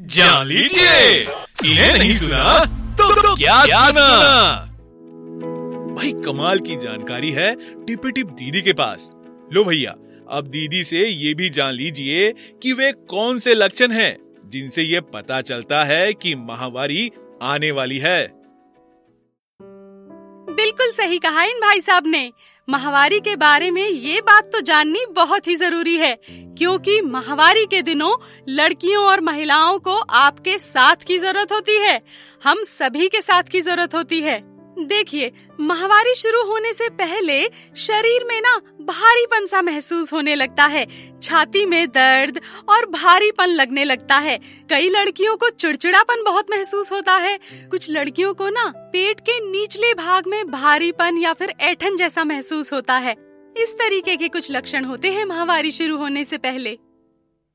जान लीजिए। इन्हें नहीं सुना तो क्या सुना? भाई कमाल की जानकारी है टिपी टिप दीदी के पास। लो भैया, अब दीदी से ये भी जान लीजिए कि वे कौन से लक्षण हैं जिनसे ये पता चलता है कि माहवारी आने वाली है। बिल्कुल सही कहा इन भाई साहब ने। माहवारी के बारे में ये बात तो जाननी बहुत ही जरूरी है, क्योंकि माहवारी के दिनों लड़कियों और महिलाओं को आपके साथ की जरूरत होती है। हम सभी के साथ की जरूरत होती है। देखिए, माहवारी शुरू होने से पहले शरीर में ना भारीपन सा महसूस होने लगता है। छाती में दर्द और भारीपन लगने लगता है। कई लड़कियों को चिड़चिड़ापन बहुत महसूस होता है। कुछ लड़कियों को ना पेट के निचले भाग में भारीपन या फिर ऐंठन जैसा महसूस होता है। इस तरीके के कुछ लक्षण होते हैं माहवारी शुरू होने से पहले।